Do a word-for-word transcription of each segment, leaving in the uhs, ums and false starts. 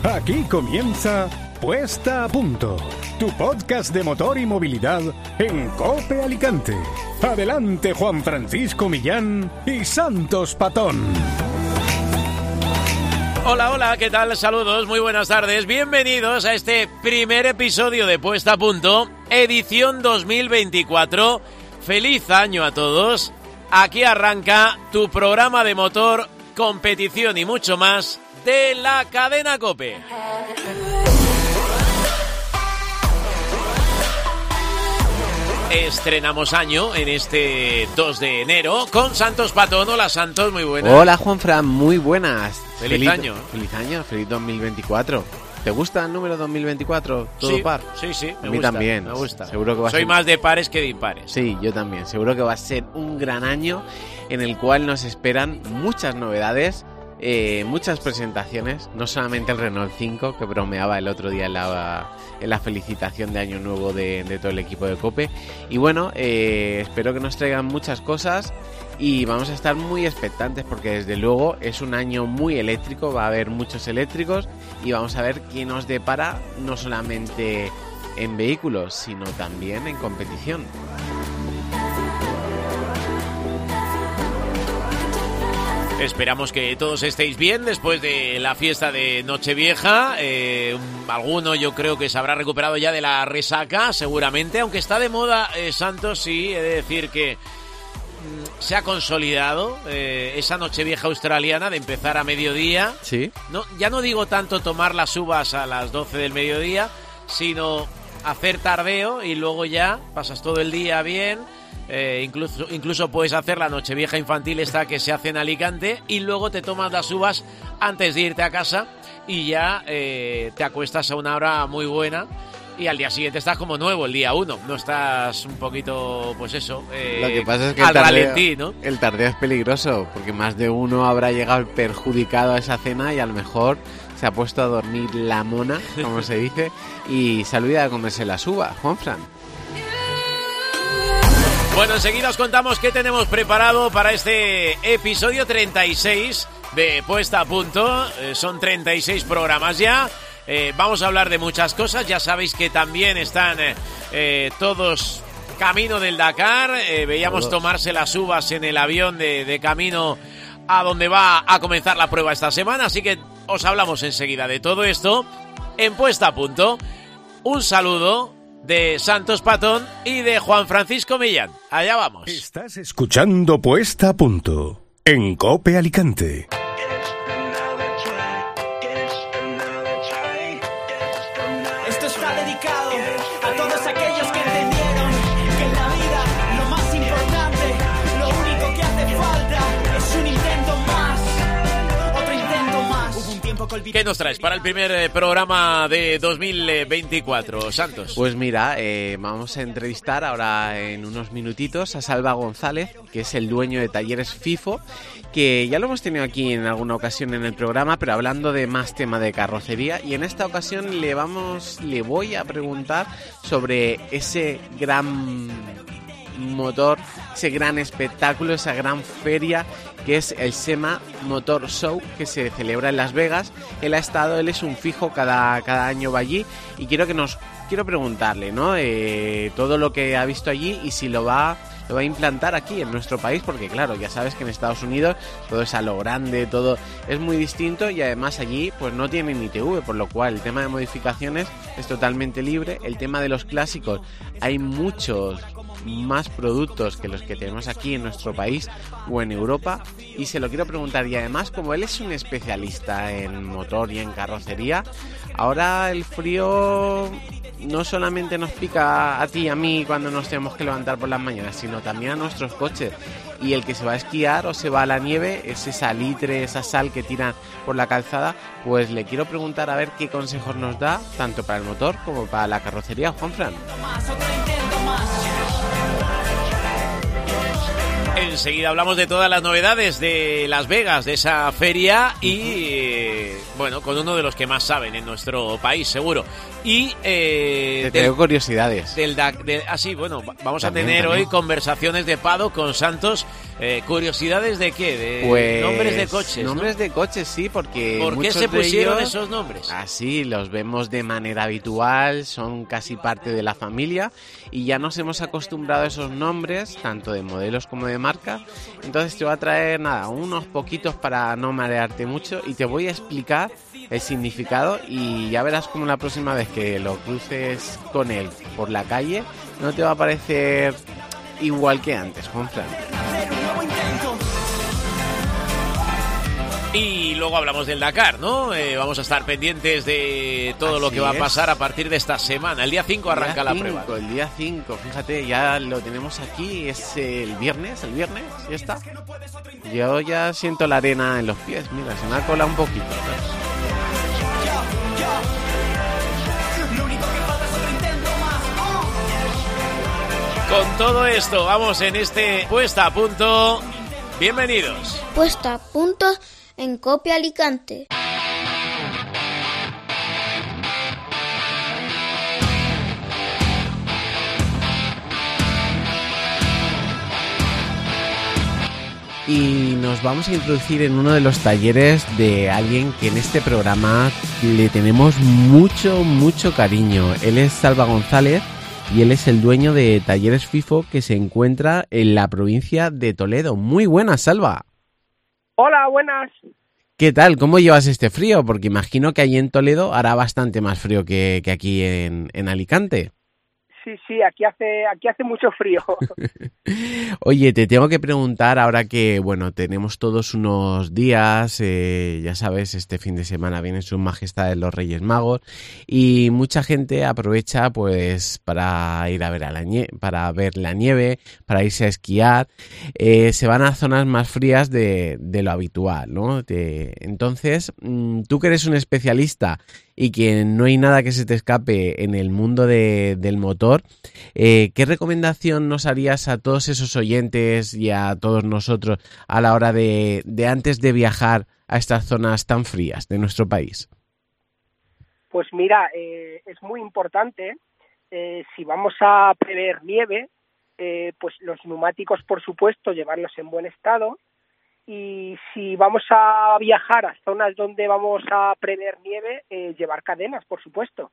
Aquí comienza Puesta a Punto, tu podcast de motor y movilidad en COPE Alicante. Adelante, Juan Francisco Millán y Santos Patón. Hola, hola, ¿qué tal? Saludos, muy buenas tardes. Bienvenidos a este primer episodio de Puesta a Punto, edición dos mil veinticuatro. Feliz año a todos. Aquí arranca tu programa de motor, competición y mucho más de la cadena COPE. Estrenamos año en este dos de enero con Santos Patón. Hola Santos, muy buenas. Hola Juanfran, muy buenas. Feliz, feliz año. Feliz año, feliz dos mil veinticuatro. ¿Te gusta el número dos mil veinticuatro? ¿Todo sí, par? Sí, sí, me a mí gusta, también. Me gusta. Seguro que va Soy a ser... más de pares que de impares. Sí, yo también. Seguro que va a ser un gran año en el cual nos esperan muchas novedades, eh, muchas presentaciones. No solamente el Renault cinco, que bromeaba el otro día en la, en la felicitación de Año Nuevo de, de todo el equipo de COPE. Y bueno, eh, espero que nos traigan muchas cosas. Y vamos a estar muy expectantes porque desde luego es un año muy eléctrico, va a haber muchos eléctricos y vamos a ver qué nos depara no solamente en vehículos, sino también en competición. Esperamos que todos estéis bien después de la fiesta de Nochevieja. Eh, alguno yo creo que se habrá recuperado ya de la resaca, seguramente, aunque está de moda, eh, Santos, sí, he de decir que se ha consolidado eh, esa Nochevieja australiana de empezar a mediodía. Sí. No, ya no digo tanto tomar las uvas a las doce del mediodía, sino hacer tardeo y luego ya pasas todo el día bien. Eh, incluso, incluso puedes hacer la Nochevieja infantil esta que se hace en Alicante y luego te tomas las uvas antes de irte a casa y ya eh, te acuestas a una hora muy buena. Y al día siguiente estás como nuevo, el día uno. No estás un poquito, pues eso, eh, Lo que pasa es que al el tardeo, ralentí, ¿no? El tardeo es peligroso, porque más de uno habrá llegado perjudicado a esa cena y a lo mejor se ha puesto a dormir la mona, como se dice, y se olvida de comerse las uvas, Juanfran. Bueno, enseguida os contamos qué tenemos preparado para este episodio treinta y seis de Puesta a Punto. Eh, son treinta y seis programas ya. Eh, vamos a hablar de muchas cosas. Ya sabéis que también están eh, eh, todos camino del Dakar. Eh, veíamos todos tomarse las uvas en el avión de, de camino a donde va a comenzar la prueba esta semana. Así que os hablamos enseguida de todo esto en Puesta a Punto. Un saludo de Santos Patón y de Juan Francisco Millán. Allá vamos. Estás escuchando Puesta a Punto en COPE Alicante. ¿Qué nos traes para el primer eh, programa de dos mil veinticuatro, Santos? Pues mira, eh, vamos a entrevistar ahora en unos minutitos a Salva González, que es el dueño de Talleres FIFO, que ya lo hemos tenido aquí en alguna ocasión en el programa, pero hablando de más tema de carrocería, y en esta ocasión le vamos, le voy a preguntar sobre ese gran motor, ese gran espectáculo, esa gran feria que es el SEMA Motor Show, que se celebra en Las Vegas. Él ha estado, él es un fijo, cada, cada año va allí, y quiero que nos quiero preguntarle, ¿no? Eh, todo lo que ha visto allí y si lo va lo va a implantar aquí en nuestro país, porque claro, ya sabes que en Estados Unidos todo es a lo grande, todo es muy distinto, y además allí pues no tienen I T V, por lo cual el tema de modificaciones es totalmente libre. El tema de los clásicos, hay muchos más productos que los que tenemos aquí en nuestro país o en Europa, y se lo quiero preguntar. Y además, como él es un especialista en motor y en carrocería, ahora el frío no solamente nos pica a ti y a mí cuando nos tenemos que levantar por las mañanas, sino también a nuestros coches. Y el que se va a esquiar o se va a la nieve, es esa salitre, esa sal que tiran por la calzada. Pues le quiero preguntar a ver qué consejos nos da, tanto para el motor como para la carrocería, Juanfran. Enseguida hablamos de todas las novedades de Las Vegas, de esa feria, y eh, bueno, con uno de los que más saben en nuestro país, seguro. Y eh, te tengo curiosidades. Del, del, del, ah, sí, bueno, vamos también, a tener también. hoy conversaciones de Pado con Santos Eh, ¿Curiosidades de qué? ¿De Pues, nombres de coches? Nombres ¿no? de coches, sí, porque ¿Por qué muchos se de pusieron ellos, esos nombres? así, los vemos de manera habitual, son casi parte de la familia y ya nos hemos acostumbrado a esos nombres, tanto de modelos como de marca. Entonces te voy a traer, nada, unos poquitos para no marearte mucho y te voy a explicar el significado y ya verás como la próxima vez que lo cruces con él por la calle no te va a parecer igual que antes, Juanfran. Y luego hablamos del Dakar, ¿no? Eh, vamos a estar pendientes de todo Así lo que va a es. pasar a partir de esta semana. El día cinco arranca El la día prueba. cinco, el día cinco, fíjate, ya lo tenemos aquí, es el viernes, el viernes, ya está. Yo ya siento la arena en los pies, mira, se me ha colado un poquito. Con todo esto, vamos en este Puesta a Punto. Bienvenidos. Puesta a punto en Copia Alicante. Y nos vamos a introducir en uno de los talleres de alguien que en este programa le tenemos mucho, mucho cariño. Él es Salva González y él es el dueño de Talleres FIFO que se encuentra en la provincia de Toledo. Muy buenas, Salva. Hola, buenas. ¿Qué tal? ¿Cómo llevas este frío? Porque imagino que allí en Toledo hará bastante más frío que, que aquí en, en Alicante. Sí, sí, aquí hace aquí hace mucho frío. Oye, te tengo que preguntar ahora que, bueno, tenemos todos unos días, eh, ya sabes, este fin de semana vienen sus majestades los Reyes Magos y mucha gente aprovecha pues para ir a ver a la nie- para ver la nieve, para irse a esquiar, eh, se van a zonas más frías de, de lo habitual, ¿no? Te- entonces, mm, tú que eres un especialista y que no hay nada que se te escape en el mundo de, del motor, eh, ¿qué recomendación nos harías a todos esos oyentes y a todos nosotros a la hora de, de antes de viajar a estas zonas tan frías de nuestro país? Pues mira, eh, es muy importante, eh, si vamos a prever nieve, eh, pues los neumáticos, por supuesto, llevarlos en buen estado. Y si vamos a viajar a zonas donde vamos a prever nieve, eh, llevar cadenas, por supuesto.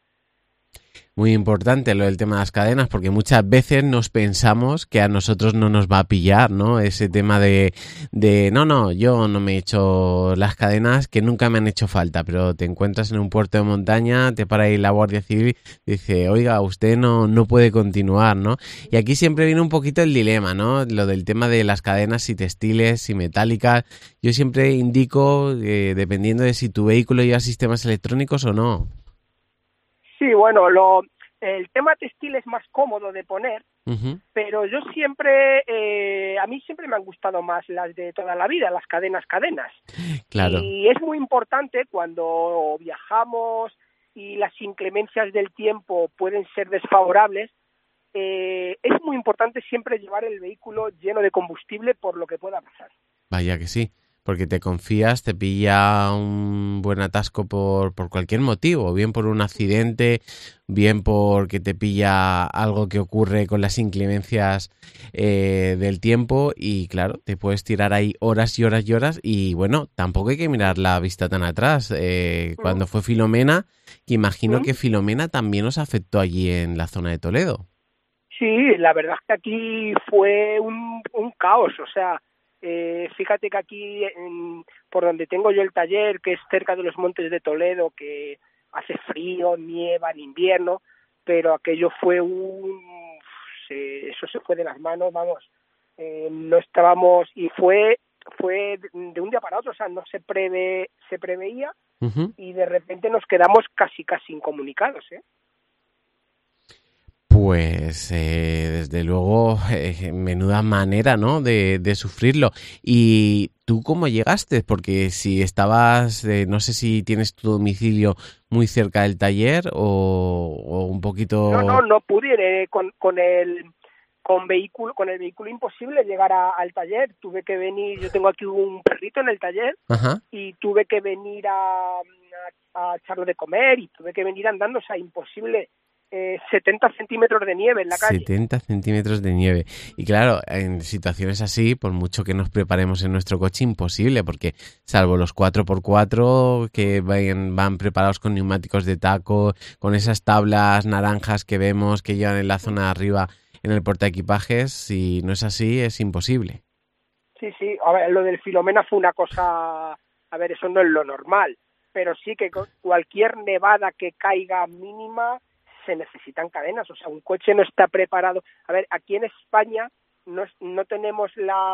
Muy importante lo del tema de las cadenas, porque muchas veces nos pensamos que a nosotros no nos va a pillar, ¿no? Ese tema de, de no, no, yo no me he hecho las cadenas que nunca me han hecho falta, pero te encuentras en un puerto de montaña, te para ahí la Guardia Civil, dice, oiga, usted no, no puede continuar, ¿no? Y aquí siempre viene un poquito el dilema, ¿no? Lo del tema de las cadenas, si textiles, si metálicas. Yo siempre indico, eh, dependiendo de si tu vehículo lleva sistemas electrónicos o no. Sí, bueno, lo, el tema textil es más cómodo de poner, Uh-huh. pero yo siempre, eh, a mí siempre me han gustado más las de toda la vida, las cadenas, cadenas. Claro. Y es muy importante cuando viajamos y las inclemencias del tiempo pueden ser desfavorables, eh, es muy importante siempre llevar el vehículo lleno de combustible por lo que pueda pasar. Vaya que sí, porque te confías, te pilla un buen atasco por, por cualquier motivo, bien por un accidente, bien porque te pilla algo que ocurre con las inclemencias eh, del tiempo y claro, te puedes tirar ahí horas y horas y horas y bueno, tampoco hay que mirar la vista tan atrás. Eh, Mm. Cuando fue Filomena, que imagino Mm. que Filomena también os afectó allí en la zona de Toledo. Sí, la verdad es que aquí fue un, un caos, o sea, eh, fíjate que aquí, en, por donde tengo yo el taller, que es cerca de los Montes de Toledo, que hace frío, nieva en invierno, pero aquello fue un... Se, eso se fue de las manos, vamos, eh, no estábamos, y fue fue de un día para otro, o sea, no se prevé, se preveía, Uh-huh. y de repente nos quedamos casi casi incomunicados, ¿eh? Pues eh, desde luego, eh, menuda manera, ¿no? De, de sufrirlo. ¿Y tú cómo llegaste? Porque si estabas, eh, no sé si tienes tu domicilio muy cerca del taller o, o un poquito... No, no, no pude, eh, con, con el con vehículo, con el vehículo imposible llegar a, al taller. Tuve que venir, yo tengo aquí un perrito en el taller, Ajá. y tuve que venir a, a, a echarlo de comer y tuve que venir andando, o sea, imposible. eh, setenta centímetros de nieve en la calle. setenta centímetros de nieve. Y claro, en situaciones así, por mucho que nos preparemos en nuestro coche, imposible, porque salvo los cuatro por cuatro que vayan, van preparados con neumáticos de taco, con esas tablas naranjas que vemos que llevan en la zona de arriba en el portaequipajes, si no es así, es imposible. Sí, sí, a ver, lo del Filomena fue una cosa, a ver, eso no es lo normal, pero sí que cualquier nevada que caiga mínima se necesitan cadenas, o sea, un coche no está preparado. A ver, aquí en España no, no tenemos la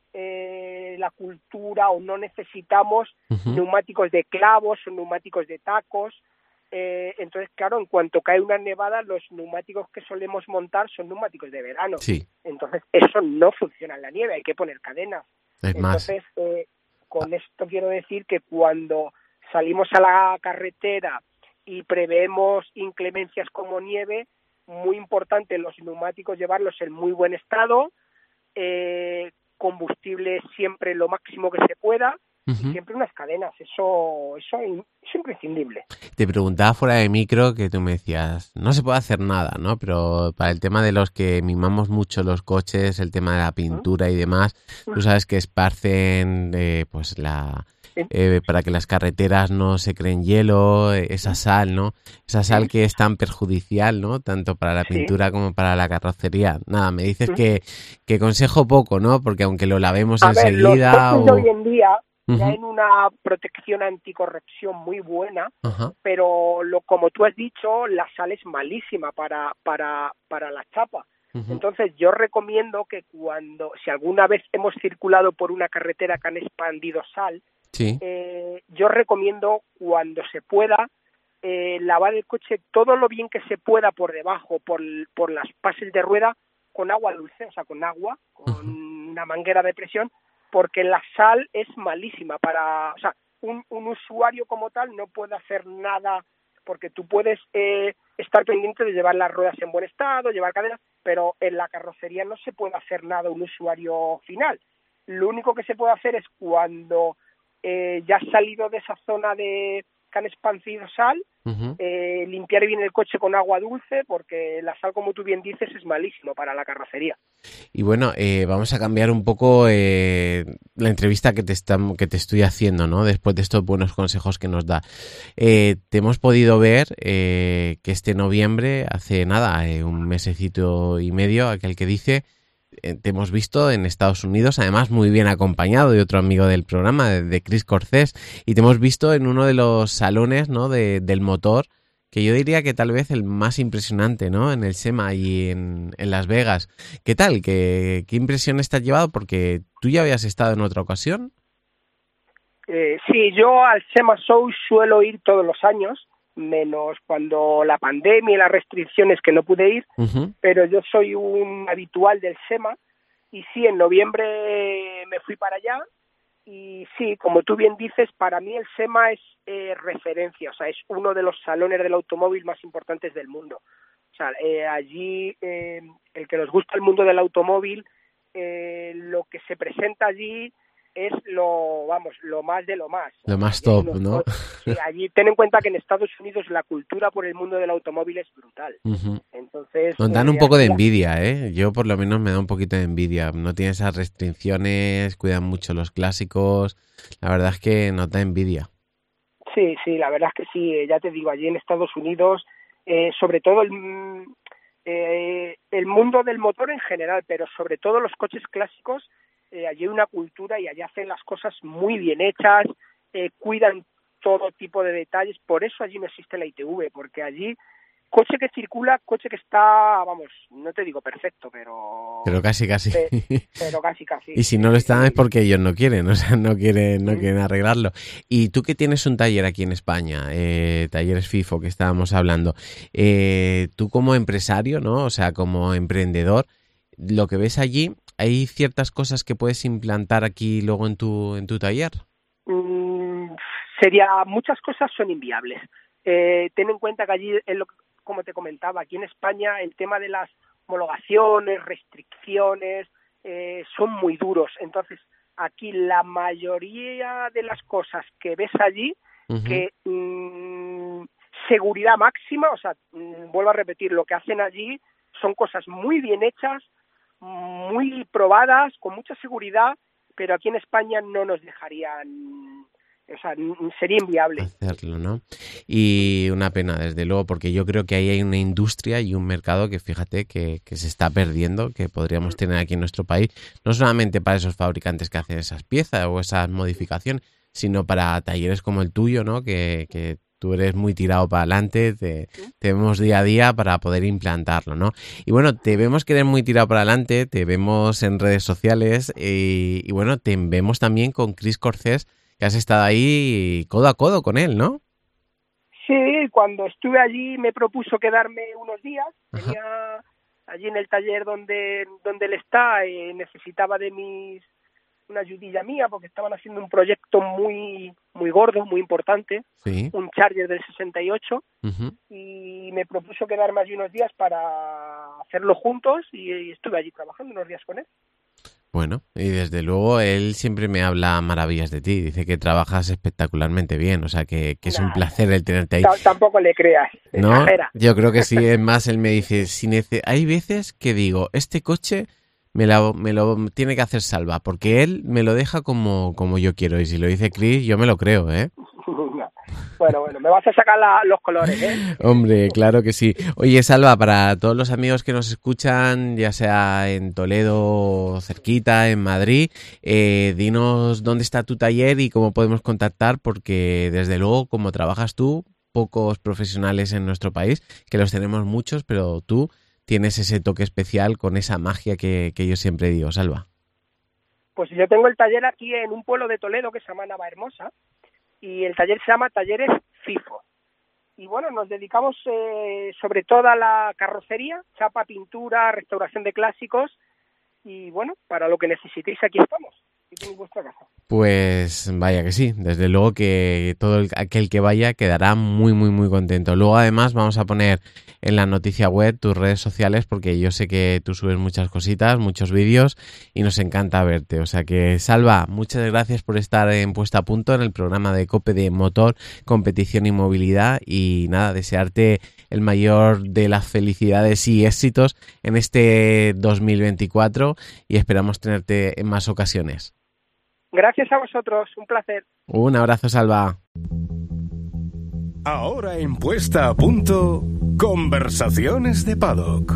eh, la cultura o no necesitamos uh-huh. neumáticos de clavos o neumáticos de tacos, eh, entonces, claro, en cuanto cae una nevada, los neumáticos que solemos montar son neumáticos de verano. Sí. Entonces, eso no funciona en la nieve, hay que poner cadenas. Es entonces, eh, con esto quiero decir que cuando salimos a la carretera y prevemos inclemencias como nieve, muy importante los neumáticos llevarlos en muy buen estado, eh, combustible siempre lo máximo que se pueda uh-huh. y siempre unas cadenas, eso, eso es imprescindible. Te preguntaba fuera de micro que tú me decías, no se puede hacer nada, ¿no? Pero para el tema de los que mimamos mucho los coches, el tema de la pintura uh-huh. y demás, uh-huh. tú sabes que esparcen eh, pues la... Eh, para que las carreteras no se creen hielo, esa sal, ¿no? Esa sal que es tan perjudicial, ¿no? Tanto para la pintura sí. como para la carrocería. Nada, me dices que, que consejo poco, ¿no? Porque aunque lo lavemos a enseguida... Ver, los coches o... de hoy en día uh-huh. tienen una protección anticorrosión muy buena, uh-huh. pero lo, como tú has dicho, la sal es malísima para, para, para la chapa. Uh-huh. Entonces yo recomiendo que cuando, si alguna vez hemos circulado por una carretera que han expandido sal, sí. eh, yo recomiendo cuando se pueda eh, lavar el coche todo lo bien que se pueda por debajo, por, por las pases de rueda, con agua dulce, o sea, con agua, con uh-huh. una manguera de presión, porque la sal es malísima para, o sea, un, un usuario como tal no puede hacer nada, porque tú puedes eh, estar pendiente de llevar las ruedas en buen estado, llevar cadenas, pero en la carrocería no se puede hacer nada un usuario final. Lo único que se puede hacer es cuando eh, ya has salido de esa zona de que han esparcido sal, uh-huh. eh, limpiar bien el coche con agua dulce, porque la sal, como tú bien dices, es malísimo para la carrocería. Y bueno, eh, vamos a cambiar un poco eh, la entrevista que te, está, que te estoy haciendo, ¿no? Después de estos buenos consejos que nos da. Eh, te hemos podido ver eh, que este noviembre, hace nada, eh, un mesecito y medio, aquel que dice... te hemos visto en Estados Unidos, además muy bien acompañado de otro amigo del programa, de, de Chris Corcés, y te hemos visto en uno de los salones, ¿no? de, del motor, que yo diría que tal vez el más impresionante, ¿no? En el SEMA y en, en Las Vegas. ¿Qué tal? ¿Qué, qué impresiones te has llevado? Porque tú ya habías estado en otra ocasión. Eh, sí, yo al SEMA Show suelo ir todos los años, menos cuando la pandemia y las restricciones que no pude ir, uh-huh. pero yo soy un habitual del SEMA y sí, en noviembre me fui para allá y sí, como tú bien dices, para mí el SEMA es eh, referencia, o sea, es uno de los salones del automóvil más importantes del mundo. O sea, eh, allí, eh, el que nos gusta el mundo del automóvil, eh, lo que se presenta allí es lo, vamos, lo más de lo más. Lo más top, unos, ¿no? Sí, allí ten en cuenta que en Estados Unidos la cultura por el mundo del automóvil es brutal. Uh-huh. Entonces... Nos dan eh, un poco de la... envidia, ¿eh? Yo por lo menos me da un poquito de envidia. No tiene esas restricciones, cuidan mucho los clásicos. La verdad es que nos da envidia. Sí, sí, la verdad es que sí. Ya te digo, allí en Estados Unidos, eh, sobre todo el, eh, el mundo del motor en general, pero sobre todo los coches clásicos, Eh, allí hay una cultura y allí hacen las cosas muy bien hechas, eh, cuidan todo tipo de detalles, por eso allí no existe la I T V, porque allí coche que circula, coche que está, vamos, no te digo perfecto, pero... Pero casi, casi. Pero, pero casi, casi. Y si no lo están es porque ellos no quieren, o sea, no quieren, no quieren arreglarlo. Y tú que tienes un taller aquí en España, eh, Talleres FIFO, que estábamos hablando, eh, tú como empresario, ¿no? O sea, como emprendedor, lo que ves allí... ¿Hay ciertas cosas que puedes implantar aquí luego en tu en tu taller? Mm, sería, muchas cosas son inviables. Eh, ten en cuenta que allí, es lo, como te comentaba, aquí en España el tema de las homologaciones, restricciones, eh, son muy duros. Entonces, aquí la mayoría de las cosas que ves allí, uh-huh. que mm, seguridad máxima, o sea, vuelvo a repetir, lo que hacen allí son cosas muy bien hechas, muy probadas, con mucha seguridad, pero aquí en España no nos dejarían, o sea, sería inviable hacerlo, ¿no? Y una pena, desde luego, porque yo creo que ahí hay una industria y un mercado que, fíjate, que, que se está perdiendo, que podríamos tener aquí en nuestro país, no solamente para esos fabricantes que hacen esas piezas o esas modificaciones, sino para talleres como el tuyo, ¿no? Que, que tú eres muy tirado para adelante, te, te vemos día a día para poder implantarlo, ¿no? Y bueno, te vemos que eres muy tirado para adelante, te vemos en redes sociales y, y bueno, te vemos también con Chris Corcés, que has estado ahí codo a codo con él, ¿no? Sí, cuando estuve allí me propuso quedarme unos días. Tenía allí en el taller donde donde él está, eh, necesitaba de mis una ayudilla mía porque estaban haciendo un proyecto muy muy gordo, muy importante, sí. Un Charger del sesenta y ocho, Uh-huh. y me propuso quedarme allí unos días para hacerlo juntos y, y estuve allí trabajando unos días con él. Bueno, y desde luego él siempre me habla maravillas de ti, dice que trabajas espectacularmente bien, o sea que, que es nah, un placer el tenerte ahí. T- tampoco le creas, no, exagera. Yo creo que sí, es más, él me dice, si nece- hay veces que digo, este coche me lo, me lo tiene que hacer Salva, porque él me lo deja como, como yo quiero, y si lo dice Chris, yo me lo creo, ¿eh? Bueno, bueno, me vas a sacar la, los colores, ¿eh? Hombre, claro que sí. Oye, Salva, para todos los amigos que nos escuchan, ya sea en Toledo, cerquita, en Madrid, eh, dinos dónde está tu taller y cómo podemos contactar, porque desde luego, como trabajas tú, pocos profesionales en nuestro país, que los tenemos muchos, pero tú tienes ese toque especial con esa magia que, que yo siempre digo, Salva. Pues yo tengo el taller aquí en un pueblo de Toledo que se llama Navahermosa, y el taller se llama Talleres FIFO. Y bueno, nos dedicamos eh, sobre todo a la carrocería, chapa, pintura, restauración de clásicos, y bueno, para lo que necesitéis aquí estamos, aquí tenéis vuestra casa. Pues vaya que sí, desde luego que todo el, aquel que vaya quedará muy muy muy contento. Luego además vamos a poner en la noticia web tus redes sociales, porque yo sé que tú subes muchas cositas, muchos vídeos y nos encanta verte. O sea que, Salva, muchas gracias por estar en Puesta a Punto en el programa de COPE de Motor, Competición y Movilidad, y nada, desearte el mayor de las felicidades y éxitos en este dos mil veinticuatro y esperamos tenerte en más ocasiones. Gracias a vosotros, un placer. Un abrazo, Salva. Ahora en Puesta a Punto, conversaciones de paddock.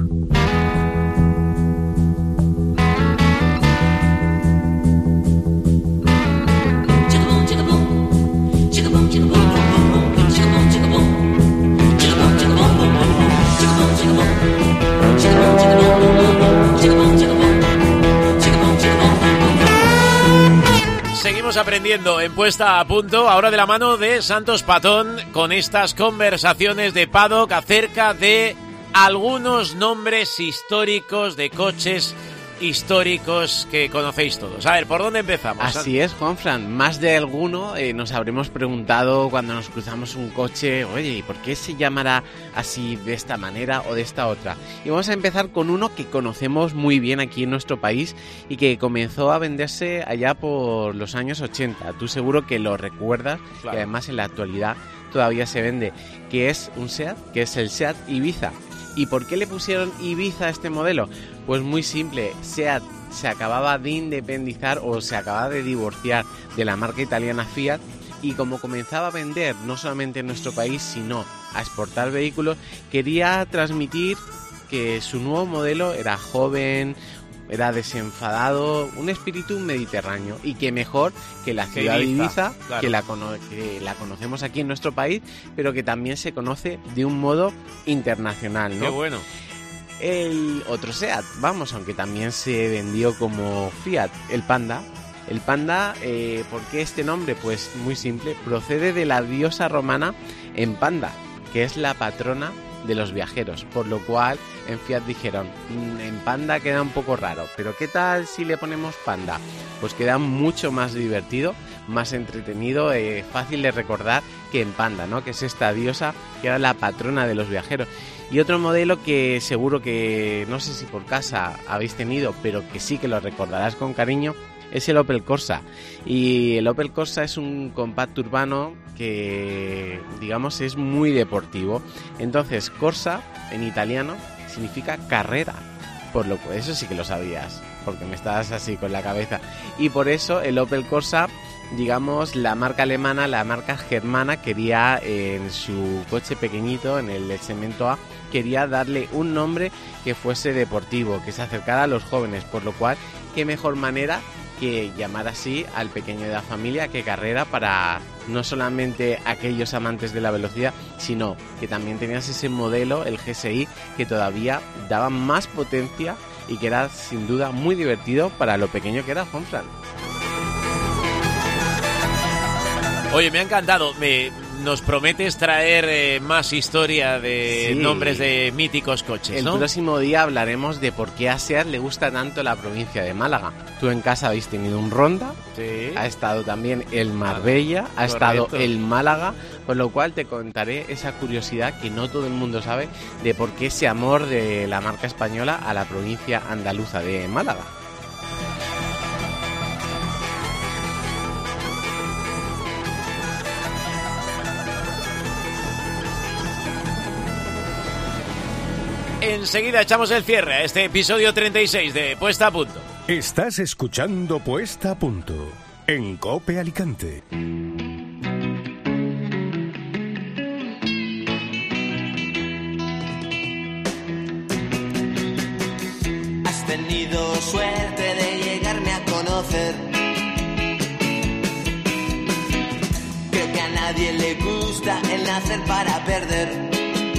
Seguimos aprendiendo en Puesta a Punto, ahora de la mano de Santos Patón, con estas conversaciones de paddock acerca de algunos nombres históricos de coches históricos que conocéis todos. A ver, ¿por dónde empezamos? Así es, Juanfran. Más de alguno eh, nos habremos preguntado cuando nos cruzamos un coche, oye, ¿y por qué se llamará así de esta manera o de esta otra? Y vamos a empezar con uno que conocemos muy bien aquí en nuestro país y que comenzó a venderse allá por los años ochenta. Tú seguro que lo recuerdas, claro. Y además en la actualidad todavía se vende, que es un SEAT, que es el SEAT Ibiza. ¿Y por qué le pusieron Ibiza a este modelo? Pues muy simple, SEAT se acababa de independizar o se acababa de divorciar de la marca italiana Fiat, y como comenzaba a vender no solamente en nuestro país sino a exportar vehículos, quería transmitir que su nuevo modelo era joven, era desenfadado, un espíritu mediterráneo, y que mejor que la ciudad de Ibiza, claro. que, la cono- que la conocemos aquí en nuestro país, pero que también se conoce de un modo internacional, ¿no? Qué bueno. El otro SEAT, vamos, aunque también se vendió como Fiat, el Panda. El Panda, eh, ¿por qué este nombre? Pues muy simple, procede de la diosa romana en Panda, que es la patrona de los viajeros, por lo cual en Fiat dijeron, en Panda queda un poco raro, pero ¿qué tal si le ponemos Panda? Pues queda mucho más divertido, más entretenido, eh, fácil de recordar que en Panda, ¿no? Que es esta diosa que era la patrona de los viajeros. Y otro modelo que seguro que no sé si por casa habéis tenido, pero que sí que lo recordarás con cariño, es el Opel Corsa. Y el Opel Corsa es un compacto urbano que, digamos, es muy deportivo. Entonces, Corsa, en italiano, significa carrera. Por lo que eso sí que lo sabías, porque me estabas así con la cabeza. Y por eso el Opel Corsa, digamos, la marca alemana, la marca germana, quería eh, en su coche pequeñito, en el segmento A, quería darle un nombre que fuese deportivo, que se acercara a los jóvenes, por lo cual, qué mejor manera que llamar así al pequeño de la familia que carrera, para no solamente aquellos amantes de la velocidad, sino que también tenías ese modelo, el G S I, que todavía daba más potencia y que era sin duda muy divertido para lo pequeño que era Juanfran. Oye, me ha encantado. Me, nos prometes traer eh, más historia de Sí. nombres de míticos coches, El ¿no? próximo día hablaremos de por qué a SEAT le gusta tanto la provincia de Málaga. Tú en casa habéis tenido un Ronda, Sí. ha estado también el Marbella, ha estado correcto. el Málaga, por lo cual te contaré esa curiosidad que no todo el mundo sabe de por qué ese amor de la marca española a la provincia andaluza de Málaga. Enseguida echamos el cierre a este episodio treinta y seis de Puesta a Punto. Estás escuchando Puesta a Punto en COPE Alicante. Has tenido suerte de llegarme a conocer. Creo que a nadie le gusta el nacer para perder.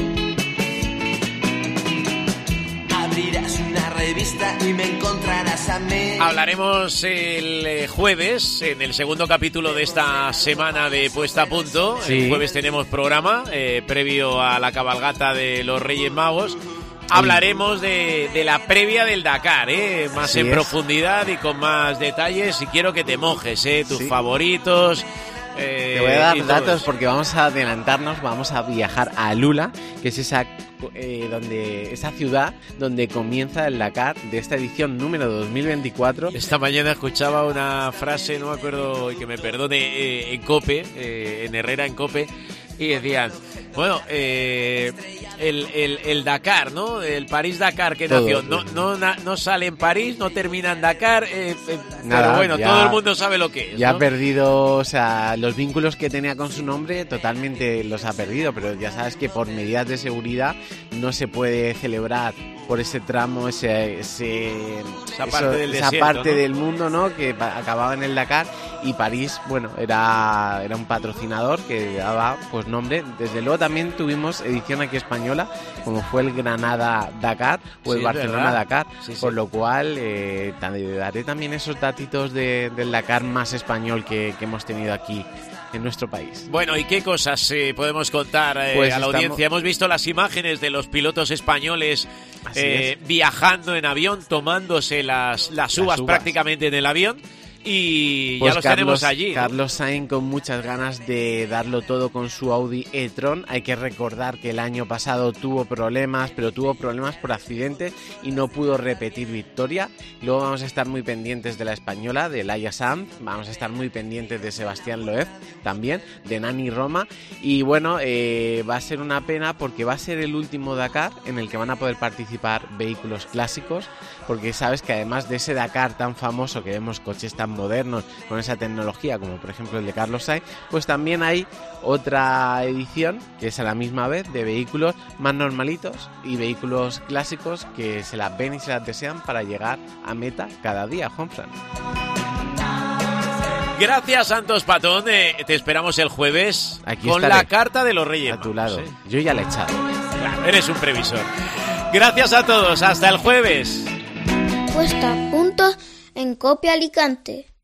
Abrirás una revista y me encontrarás a mí. Hablaremos el eh, jueves, en el segundo capítulo de esta semana de Puesta a Punto. Sí. El jueves tenemos programa, eh, previo a la cabalgata de los Reyes Magos. Hablaremos de, de la previa del Dakar, ¿eh? Más Así en es. profundidad y con más detalles. Y quiero que te mojes, ¿eh? Tus Sí. favoritos. eh, Te voy a dar y todo datos eso. porque vamos a adelantarnos, vamos a viajar a Lula, que es esa eh, donde esa ciudad donde comienza el Dakar de esta edición número dos mil veinticuatro. Esta mañana escuchaba una frase, no me acuerdo, y que me perdone, eh, en COPE, eh, en Herrera en COPE, y decían, bueno, eh, el, el, el Dakar, ¿no? El París-Dakar que Todo, nació, no, todo. no, na- no sale en París, no termina en Dakar, eh, eh, Nada, pero bueno, ya- todo el mundo sabe lo que es, Ya ha ¿no? perdido, o sea, los vínculos que tenía con su nombre totalmente los ha perdido, pero ya sabes que por medidas de seguridad no se puede celebrar por ese tramo, ese, ese Esa parte del esa desierto, parte ¿no? del mundo, ¿no? Que pa- acababa en el Dakar, y París, bueno, era, era un patrocinador que daba pues nombre. Desde luego también tuvimos edición aquí española, como fue el Granada Dakar o Sí, el es Barcelona verdad. Dakar, Sí, sí. por lo cual eh, te daré también esos datitos de, del Dakar más español que, que hemos tenido aquí en nuestro país. Bueno, ¿y qué cosas eh, podemos contar eh, Pues a la estamos- audiencia? Hemos visto las imágenes de los pilotos españoles Así eh, es. viajando en avión, tomándose las, las, Las uvas, uvas. prácticamente en el avión, y Pues ya los Carlos, tenemos allí, ¿no? Carlos Sainz con muchas ganas de darlo todo con su Audi e-tron. Hay que recordar que el año pasado tuvo problemas, pero tuvo problemas por accidente y no pudo repetir victoria. Luego vamos a estar muy pendientes de la española, de Laia Sanz. Vamos a estar muy pendientes de Sebastián Loeb también, de Nani Roma. Y bueno, eh, va a ser una pena porque va a ser el último Dakar en el que van a poder participar vehículos clásicos, porque sabes que además de ese Dakar tan famoso, que vemos coches tan modernos con esa tecnología como por ejemplo el de Carlos Sainz, pues también hay otra edición que es a la misma vez de vehículos más normalitos y vehículos clásicos que se las ven y se las desean para llegar a meta cada día, Juanfran. Gracias, Santos Patón. eh, te esperamos el jueves Aquí con estaré. la carta de los Reyes A tu Magos, lado. ¿eh? Yo ya le he echado. Claro, eres un previsor. Gracias a todos. Hasta el jueves. Puesta a punto en Copia Alicante.